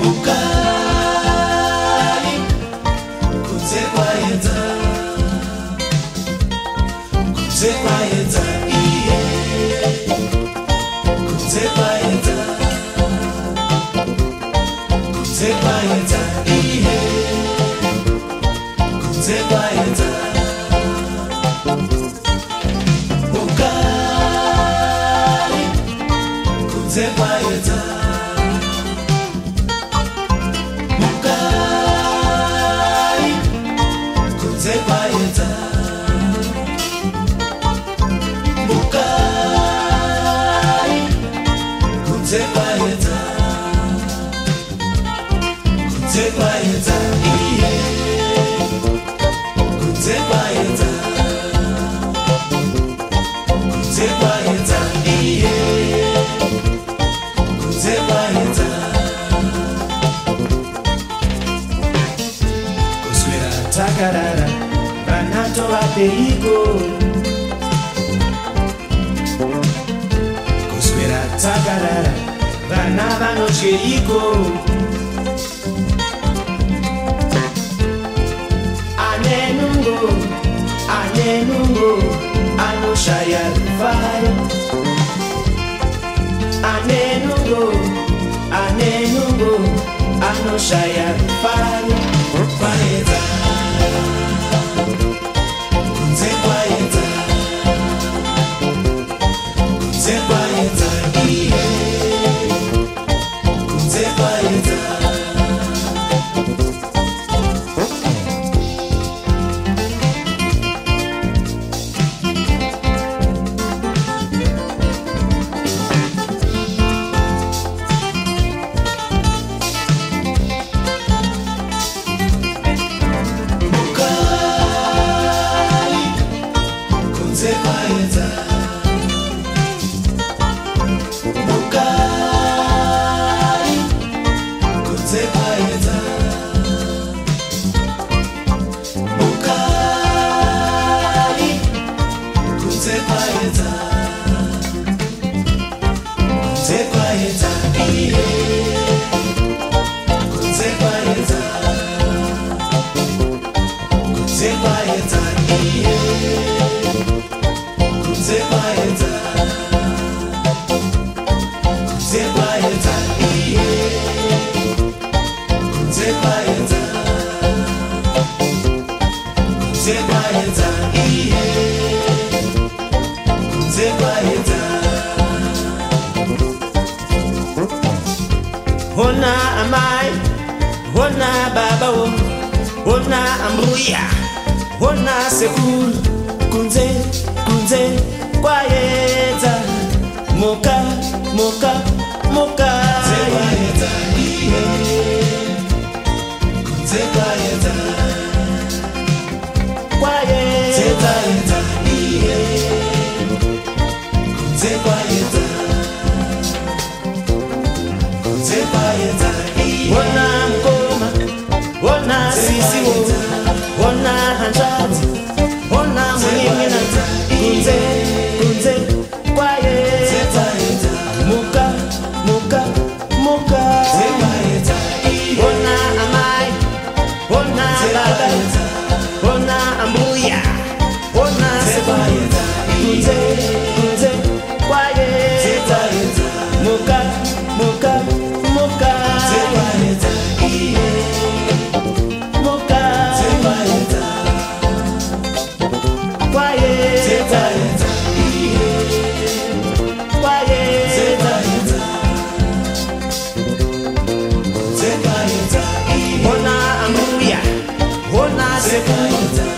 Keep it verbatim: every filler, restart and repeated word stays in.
Mukali kutsekwaedza kutsekwaedza iye kutsekwaedza kutsekwaedza iye kutsekwaedza Mukali kutsekwaedza Mukali kutsekwaedza Mukali kutsekwaedza kutsekwaedza iye kutsekwaedza kutsekwaedza iye kutsekwaedza kuswera takarara vanato vapeiko kuswera takarara vana vanotyeiko anenungo anenungo anoshaya rufaro anenungo anenungo anoshaya rufaro kwaedza kunze kwaedza kunze kwaedza iye kunze kwaedza Hona amai, hona baba o, hona ambuya, hona sekul, kunze, kunze, kwaedza, moka, moka, moka. Kunze kwaedza iye, kunze kwaedza, kwaedza iye, kunze kwaedza. Wona mkoma, wona sisi wo, wona hanjati, wona mwingina, kunze, kunze, kwaedza, muka, muka, muka. Wona amai, wona baba, wona ambuya, wona sekulu, kunze, kunze, kwaedza, muka, muka. Hona ambuya, hona sekulu.